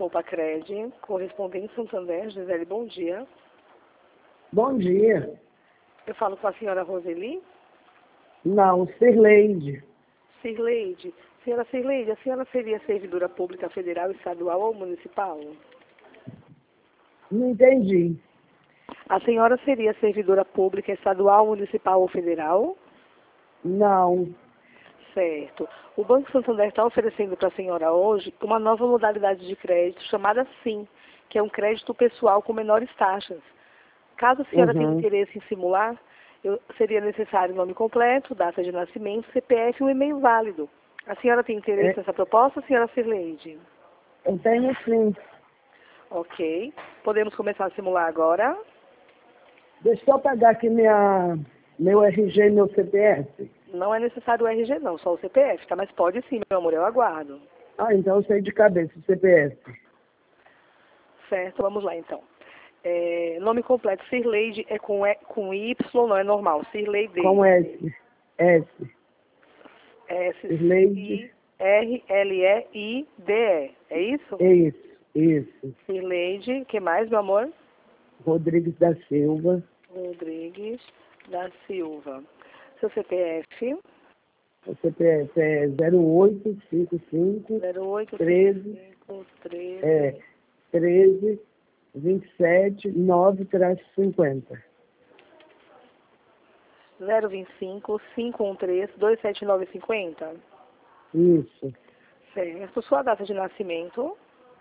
Poupa-Cred, correspondente Santander, Gisele, bom dia. Bom dia. Eu falo com a senhora Roseli? Não, Sirleide. Sirleide. Senhora Sirleide, a senhora seria servidora pública federal, estadual ou municipal? Não entendi. A senhora seria servidora pública estadual, municipal ou federal? Não. Certo. O Banco Santander está oferecendo para a senhora hoje uma nova modalidade de crédito chamada SIM, que é um crédito pessoal com menores taxas. Caso a senhora tenha interesse em simular, seria necessário nome completo, data de nascimento, CPF e um e-mail válido. A senhora tem interesse nessa proposta, senhora Sirleide? Eu tenho sim. Ok. Podemos começar a simular agora? Deixa eu pegar aqui meu RG e meu CPF. Não é necessário o RG não, só o CPF, tá? Mas pode sim, meu amor, eu aguardo. Ah, então eu sei de cabeça o CPF. Certo, vamos lá então. Nome completo, Sirleide é com Y, não é normal. Sirleide. Com S. Sirleide. R-L-E-I-D-E. É isso? Isso. Sirleide, o que mais, meu amor? Rodrigues da Silva. Rodrigues da Silva. Seu CPF? O CPF é 0855 0855 13 27 9-50. 025 513 27950. Isso. Certo. Sua data de nascimento?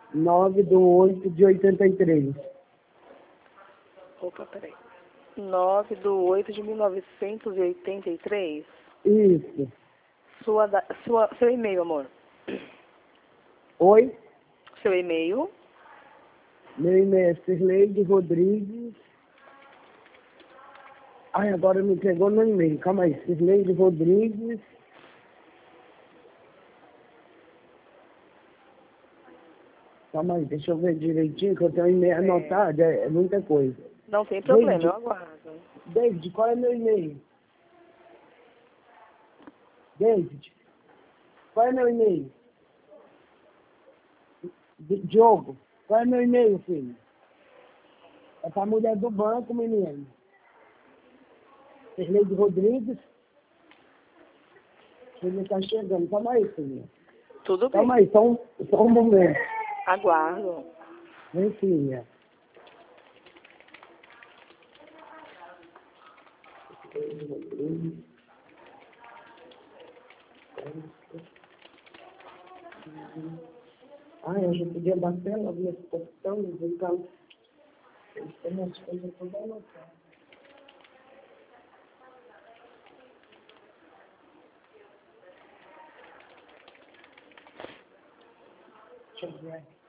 9/8/83. Opa, peraí. 9/8/1983. Isso. Seu e-mail, amor. Oi? Seu e-mail. Meu e-mail é Sirleide Rodrigues. Ai, agora me pegou no e-mail. Calma aí. Sirleide Rodrigues. Calma aí, deixa eu ver direitinho, que eu tenho e-mail anotado. É muita coisa. Não tem problema, David, eu aguardo. David, qual é meu e-mail? David, qual é meu e-mail? Diogo, qual é meu e-mail, filho? É pra mulher do banco, menino. Sirleide Rodrigues. Filho tá chegando. Calma aí, filho. Tudo bem. Calma aí, só um momento. Aguardo. Vem, filha. Ai, eu já podia bater logo nesse portão, então eles têm as coisas todas anotadas. Deixa eu ver aqui.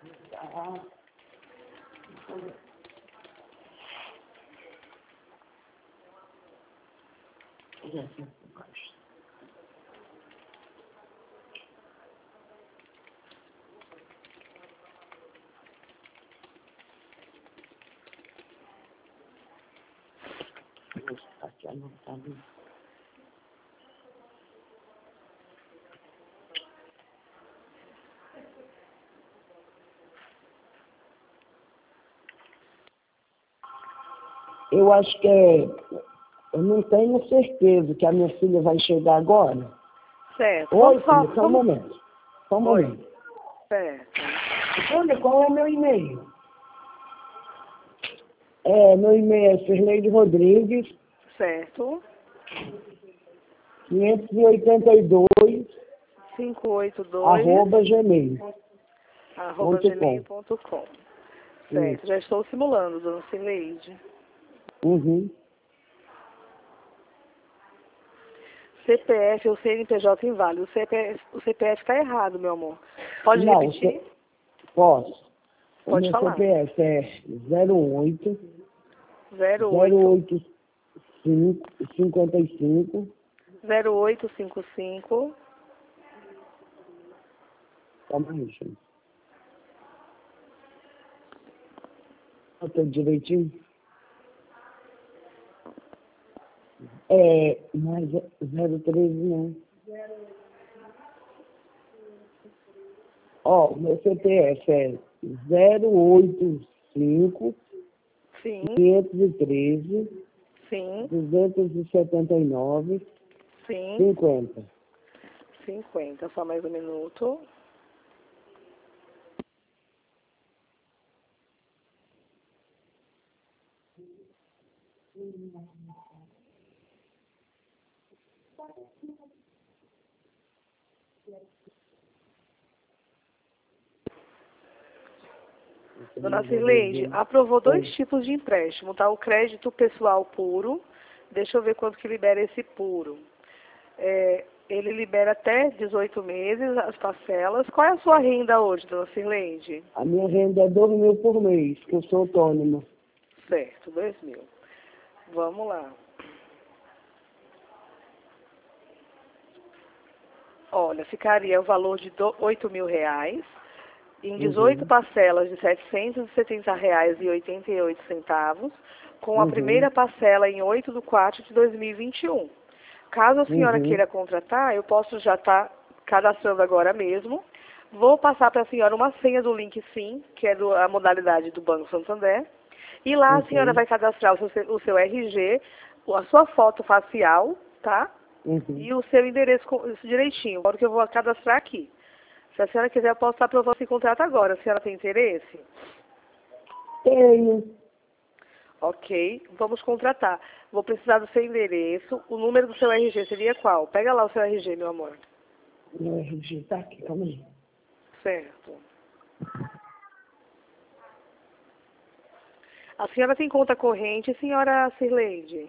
Está aqui anotado. Eu acho que eu não tenho certeza que a minha filha vai chegar agora. Certo. Oi, filha, só um momento. Só um momento. Certo. Olha, qual é meu e-mail? Meu e-mail é Sirleide Rodrigues, Certo. 582, 582 @gmail.com. @gmail.com. Certo. Já estou simulando, dona Sirleide. CPF ou CNPJ inválido. O CPF está errado, meu amor. Pode repetir? Posso. Pode meu falar. CPF é 08 08 55 0855 Calma aí, gente. Tá direitinho? Mais 013 não. Ó, meu CPF é 085 Sim, 513 sim, 279 sim. 50. 50. Só mais um minuto. Dona Cirleide, aprovou dois Oi. tipos de empréstimo, tá? O crédito pessoal puro. Deixa eu ver quanto que libera esse puro. Ele libera até 18 meses as parcelas. Qual é a sua renda hoje, dona Cirleide? A minha renda é 2.000 por mês, que eu sou autônoma. Certo, 2.000. Vamos lá. Olha, ficaria o valor de R$ 8.000 em 18 Uhum. parcelas de R$ 770,88, com a Uhum. primeira parcela em 8/4/2021. Caso a senhora Uhum. queira contratar, eu posso já estar cadastrando agora mesmo. Vou passar para a senhora uma senha do Link Sim, que é a modalidade do Banco Santander. E lá a senhora Uhum. vai cadastrar o seu RG, a sua foto facial, tá? Uhum. E o seu endereço isso direitinho. Agora que eu vou cadastrar aqui. Se a senhora quiser, eu posso estar aprovando esse contrato agora. A senhora tem interesse? Tenho. Ok, vamos contratar. Vou precisar do seu endereço. O número do seu RG seria qual? Pega lá o seu RG, meu amor. Meu RG tá aqui, calma aí. Certo. A senhora tem conta corrente, senhora Cirleide?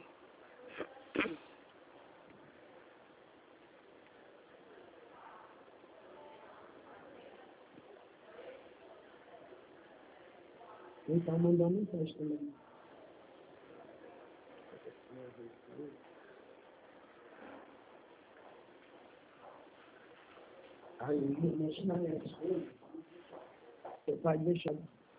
Ele tá mandando um teste também. Aí, mexe na minha escolha. Você pode deixar.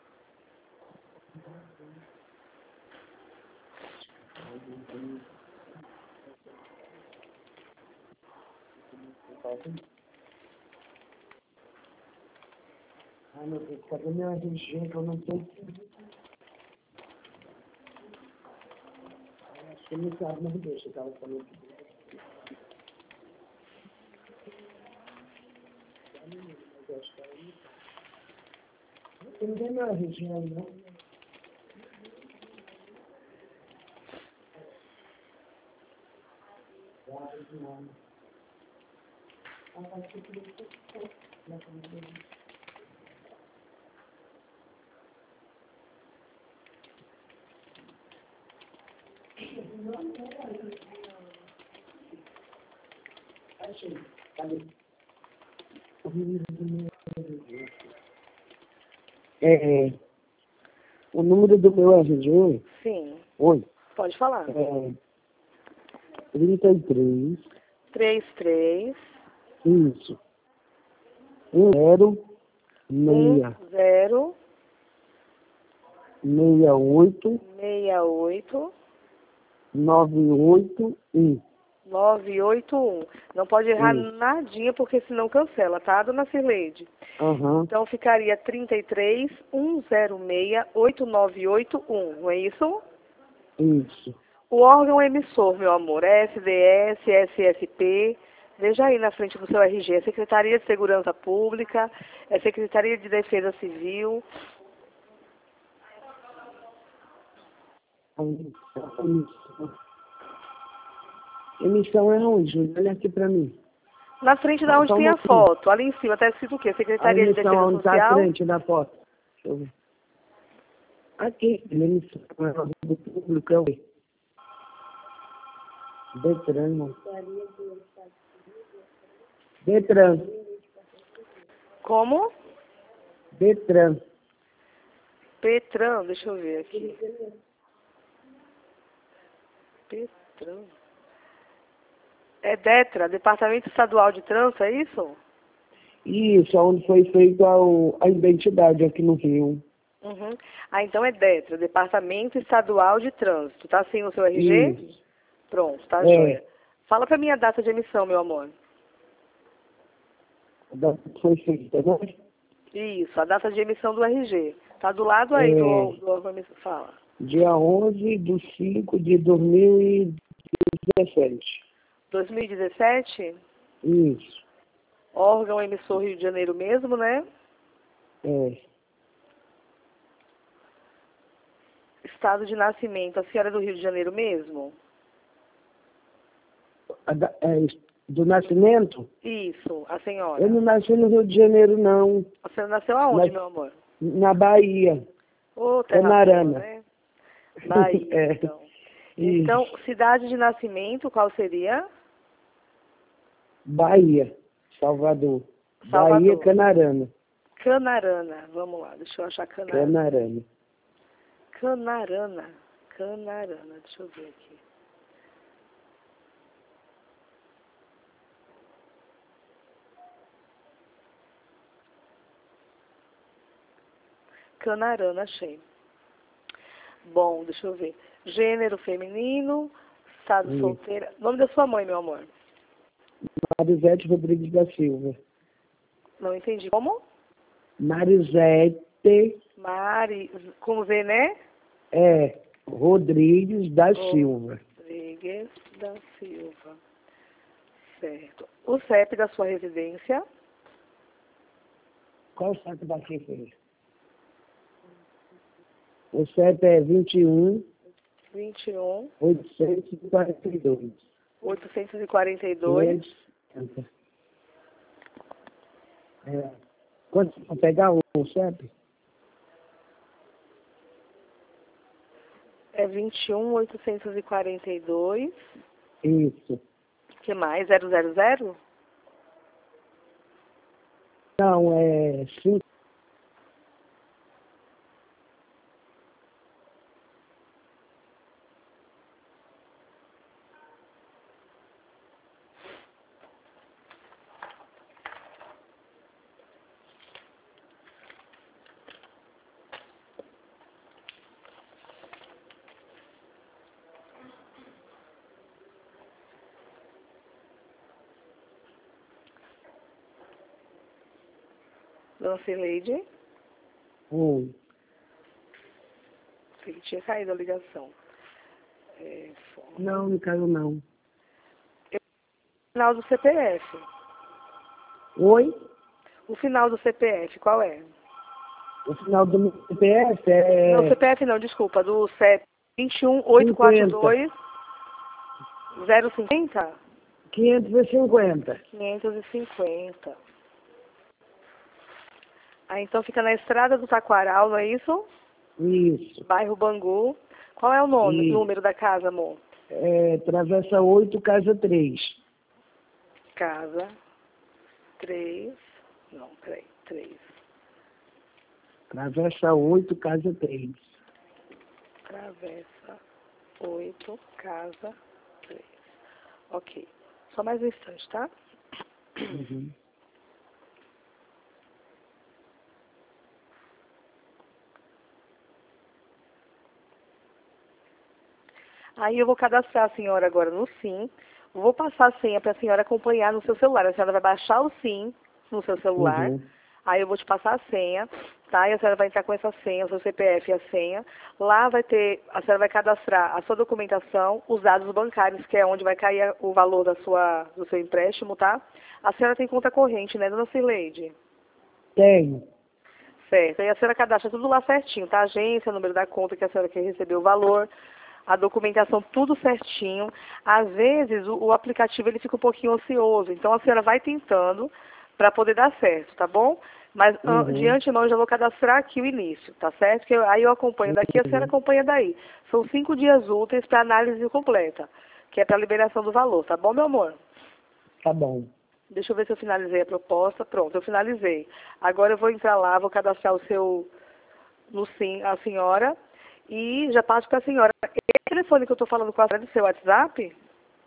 Ai, meu Deus, cadê meu RG que eu não sei? Acho que ele não sabe, mas deixa, eu tava falando aqui. Você não tem meu RG aí, não? Achei. Cadê? O número do meu RG. O número do meu RG, Sim. oi, Pode falar. é 33, 33 isso, 10 6 10 68 68 981. 981. Não pode errar Isso. nadinha, porque senão cancela, tá, dona Cirleide? Aham. Então ficaria 33 106 8981, não é isso? Isso. O órgão emissor, meu amor, é SDS, SSP. Veja aí na frente do seu RG, é Secretaria de Segurança Pública, é Secretaria de Defesa Civil. Isso. Emissão é onde? Olha aqui pra mim. Na frente da onde Só um tem a pouquinho. foto, ali em cima, está escrito o quê? A Secretaria de emissão Defesa onde está à Social? frente da foto. Deixa eu ver. Aqui. Emissão é do público, é o quê? Detran, irmão. Detran. Como? Detran. Petran, deixa eu ver aqui. Petran. É DETRA, Departamento Estadual de Trânsito, é isso? Isso, onde foi feita a identidade aqui no Rio. Uhum. Ah, então é DETRA, Departamento Estadual de Trânsito. Tá assim no seu RG? Isso. Pronto, tá É. joia. Fala pra mim a data de emissão, meu amor. A data que foi feita, né? Isso, a data de emissão do RG. Tá do lado aí do órgão emissor. Fala. Dia 11/5/2017. 2017? Isso. Órgão emissor Rio de Janeiro mesmo, né? É. Estado de nascimento, a senhora é do Rio de Janeiro mesmo? Do nascimento? Isso, a senhora. Eu não nasci no Rio de Janeiro, não. A senhora nasceu aonde, meu amor? Na Bahia. Ô, terra Canarana. boa, né? Bahia, então. Então, cidade de nascimento, qual seria? Bahia, Salvador. Salvador. Bahia, Canarana. Canarana, vamos lá, deixa eu achar Canarana. Canarana. Canarana, deixa eu ver aqui. Canarana, achei. Bom, deixa eu ver. Gênero feminino, estado solteira. Nome da sua mãe, meu amor? Marisete Rodrigues da Silva. Não entendi. Como? Marisete. Mari, com Z, né? Rodrigues da Silva. Rodrigues da Silva. Certo. O CEP da sua residência? Qual o CEP daqui, filho? O CEP é 21 842. 842. Quanto para pegar o CEP? É 21.842. Isso. O que mais? 000? Não, é 5. Dona Cileide? Sei que tinha caído a ligação. Não caiu não. O final do CPF. Oi? O final do CPF, qual é? O final do meu CPF é... Não, CPF não, desculpa, do CEP 21.842 050? 550. 550. Ah, então fica na estrada do Taquaral, não é isso? Isso. Bairro Bangu. Qual é o nome, número da casa, amor? Travessa 8, casa 3. Casa 3. Não, peraí, 3. Travessa 8, casa 3. Travessa 8, casa 3. Ok. Só mais um instante, tá? Uhum. Aí eu vou cadastrar a senhora agora no SIM. Vou passar a senha para a senhora acompanhar no seu celular. A senhora vai baixar o SIM no seu celular. Uhum. Aí eu vou te passar a senha, tá? E a senhora vai entrar com essa senha, o seu CPF e a senha. Lá vai ter, a senhora vai cadastrar a sua documentação, os dados bancários, que é onde vai cair o valor do seu empréstimo, tá? A senhora tem conta corrente, né, dona Cileide? Tenho. Certo. Aí a senhora cadastra tudo lá certinho, tá? Agência, número da conta que a senhora quer receber o valor, a documentação tudo certinho. Às vezes o aplicativo ele fica um pouquinho ocioso, então a senhora vai tentando para poder dar certo, tá bom? Mas de antemão eu já vou cadastrar aqui o início, tá certo? Que aí eu acompanho daqui, a senhora acompanha daí. São 5 dias úteis para análise completa, que é para liberação do valor, tá bom, meu amor? Tá bom. Deixa eu ver se eu finalizei a proposta. Pronto, eu finalizei. Agora eu vou entrar lá, vou cadastrar no SIM a senhora e já passo para a senhora. Esse telefone que eu estou falando com a senhora é do seu WhatsApp?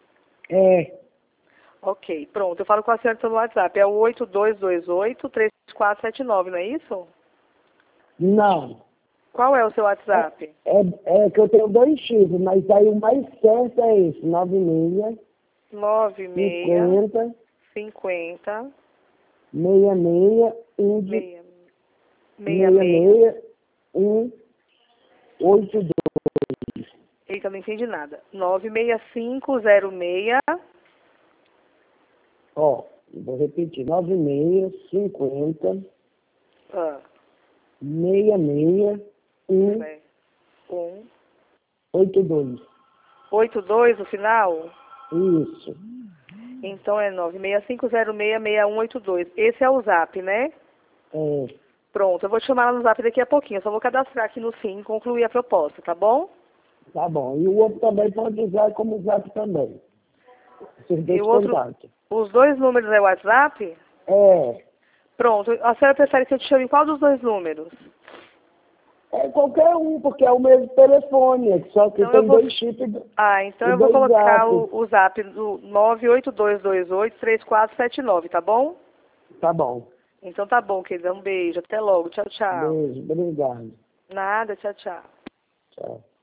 Ok, pronto. Eu falo com a senhora pelo WhatsApp. É o 8228-3479, não é isso? Não. Qual é o seu WhatsApp? É que eu tenho 2 chifres, mas aí o mais certo é esse, 96 96 50 50 66 6. 66-182. Eita, não entendi nada. 96506. Ó, vou repetir. 9650 Ah, 66 182. 82 no final? Isso. Então é 965066182. Esse é o Zap, né? É, Pronto, eu vou te chamar lá no Zap daqui a pouquinho. Eu só vou cadastrar aqui no Sim e concluir a proposta, tá bom? tá bom. E o outro também pode usar como Zap também. Esses E dois o outro, contatos. os dois números é o WhatsApp? É. Pronto, a senhora prefere que eu te chame em qual dos dois números? É qualquer um, porque é o mesmo telefone, só que Então eu tem vou... dois chips então e eu vou dois colocar Zap. o Zap do 982283479, tá bom? Tá bom. Então tá bom, querida. Um beijo. Até logo. Tchau, tchau. Beijo, obrigado. Nada, tchau, tchau. Tchau.